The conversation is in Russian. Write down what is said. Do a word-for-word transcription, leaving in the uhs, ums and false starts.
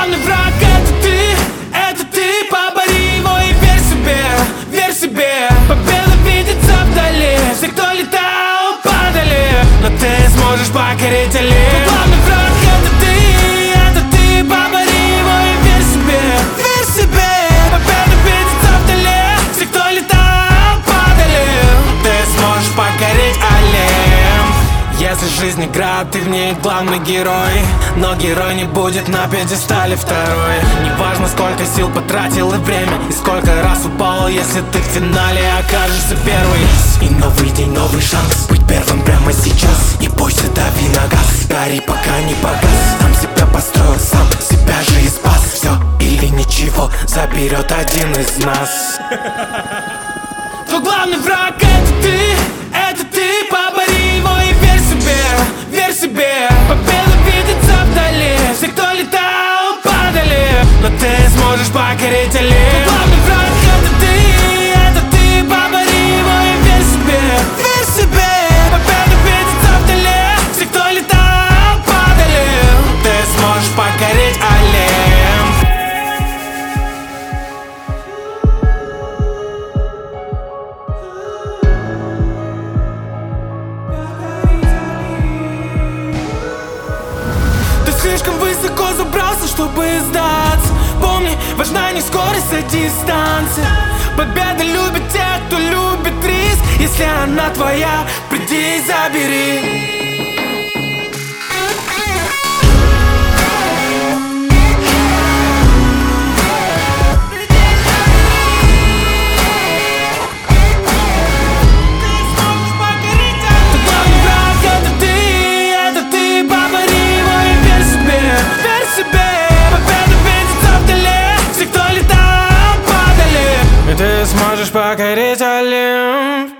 главный враг это ты, это ты. Побори его и верь себе, верь себе. Победа видится вдали, все, кто летал, падали, но ты сможешь покорить Олимп. Главный враг это ты, это ты. Побори его и верь себе, верь себе. Победа видится вдали, все, кто летал, падали, ты сможешь покорить Олимп. Если жизнь игра, ты в ней главный герой, но герой не будет на пьедестале второй. Неважно, сколько сил потратил и время, и сколько раз упал, если ты в финале окажешься первый. И новый день, новый шанс быть первым прямо сейчас. Не бойся, дави на газ, гори пока не погас. Сам себя построил, сам себя же и спас. Все или ничего, заберет один из нас. Твой главный враг это ты, это ты. Побори его и верь себе, верь себе. Победа видится вдали, все, кто летал, падали, но ты сможешь покорить Олимп. Главный враг это ты, это ты. Побори его и верь себе, верь себе. Победа видится вдали, все, кто летал, падали, ты сможешь покорить Олимп. Слишком высоко забрался, чтобы сдаться. Помни, важна не скорость, а дистанция. Победа любит тех, кто любит риск. Если она твоя, приди и забери. Ты сможешь покорить Олимп.